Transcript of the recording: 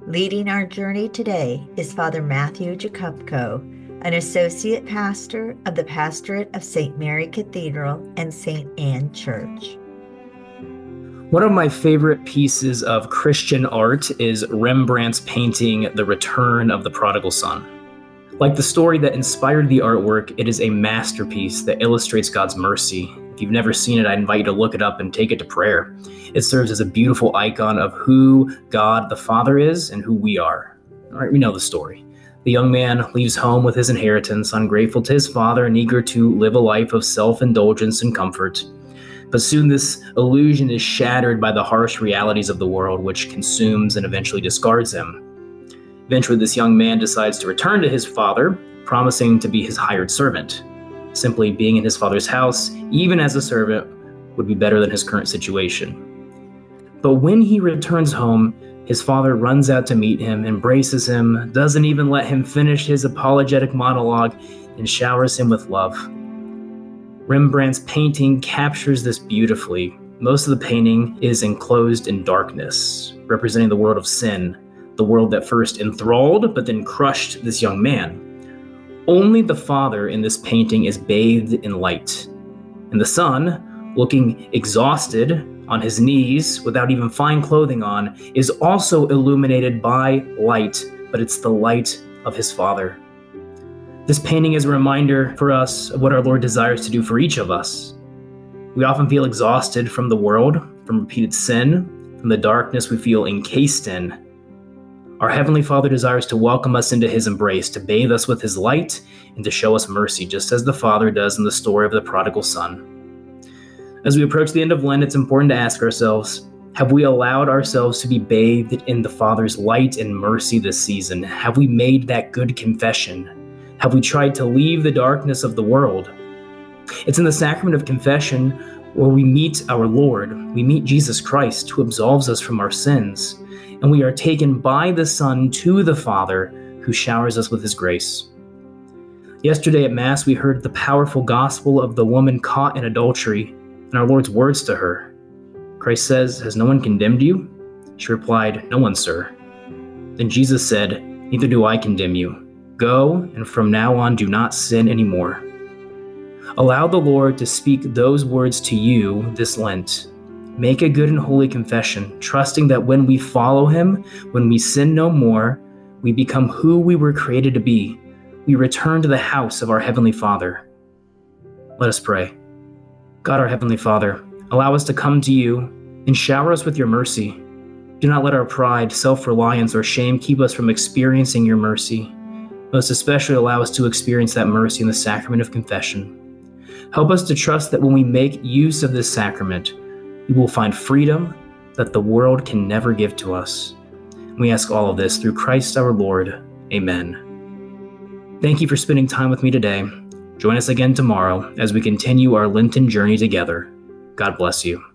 Leading our journey today is Father Matthew Jakubko, an associate pastor of the Pastorate of St. Mary Cathedral and St. Anne Church. One of my favorite pieces of Christian art is Rembrandt's painting, The Return of the Prodigal Son. Like the story that inspired the artwork, it is a masterpiece that illustrates God's mercy. If you've never seen it, I invite you to look it up and take it to prayer. It serves as a beautiful icon of who God the Father is and who we are. All right, we know the story. The young man leaves home with his inheritance, ungrateful to his father and eager to live a life of self-indulgence and comfort. But soon this illusion is shattered by the harsh realities of the world, which consumes and eventually discards him. Eventually, this young man decides to return to his father, promising to be his hired servant. Simply being in his father's house, even as a servant, would be better than his current situation. But when he returns home, his father runs out to meet him, embraces him, doesn't even let him finish his apologetic monologue, and showers him with love. Rembrandt's painting captures this beautifully. Most of the painting is enclosed in darkness, representing the world of sin, the world that first enthralled but then crushed this young man. Only the Father in this painting is bathed in light, and the Son, looking exhausted on his knees without even fine clothing on, is also illuminated by light, but it's the light of his Father. This painting is a reminder for us of what our Lord desires to do for each of us. We often feel exhausted from the world, from repeated sin, from the darkness we feel encased in. Our Heavenly Father desires to welcome us into his embrace, to bathe us with his light, and to show us mercy, just as the Father does in the story of the prodigal son. As we approach the end of Lent, it's important to ask ourselves, have we allowed ourselves to be bathed in the Father's light and mercy this season? Have we made that good confession? Have we tried to leave the darkness of the world? It's in the sacrament of confession where we meet our Lord. We meet Jesus Christ, who absolves us from our sins, and we are taken by the Son to the Father, who showers us with his grace. Yesterday at Mass, we heard the powerful gospel of the woman caught in adultery, and our Lord's words to her. Christ says, "Has no one condemned you?" She replied, "No one, sir." Then Jesus said, "Neither do I condemn you. Go, and from now on do not sin anymore." Allow the Lord to speak those words to you this Lent. Make a good and holy confession, trusting that when we follow him, when we sin no more, we become who we were created to be. We return to the house of our Heavenly Father. Let us pray. God, our Heavenly Father, allow us to come to you and shower us with your mercy. Do not let our pride, self-reliance, or shame keep us from experiencing your mercy. Most especially allow us to experience that mercy in the sacrament of confession. Help us to trust that when we make use of this sacrament, we will find freedom that the world can never give to us. We ask all of this through Christ our Lord. Amen. Thank you for spending time with me today. Join us again tomorrow as we continue our Lenten journey together. God bless you.